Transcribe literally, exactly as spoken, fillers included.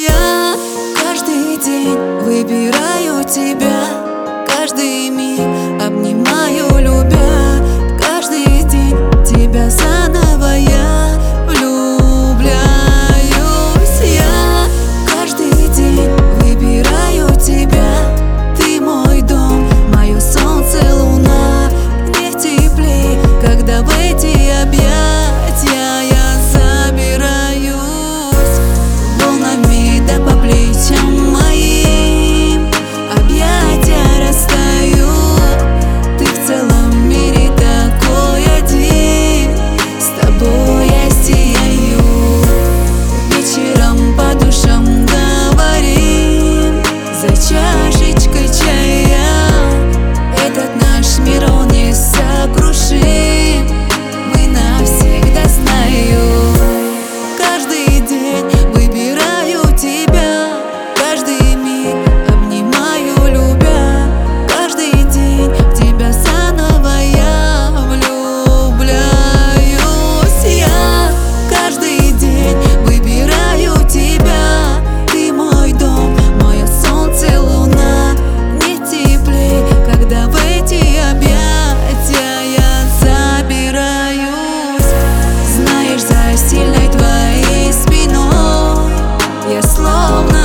Я каждый день выбираю тебя, каждый миг обнимаю, любя. Каждый день тебя заново я влюбляюсь. Я каждый день выбираю тебя. Ты мой дом, мое солнце, луна. Мне теплей, когда в эти объятия я забираюсь. Волнами да по плечам моим объятия растаю. Ты в целом мире такой один, с тобой я сияю. Вечером по душам говорим за чашечкой чая. Этот наш мир, он несокрушим, мы навсегда знаю. Каждый день выбираю тебя, каждый миг обнимаю, любя. Каждый день в тебя заново я влюбляюсь. Я каждый день выбираю тебя. Ты мой дом, мое солнце, луна. Мне теплей, когда в эти объятия я забираюсь. Знаешь, за сильной твоей спиной я словно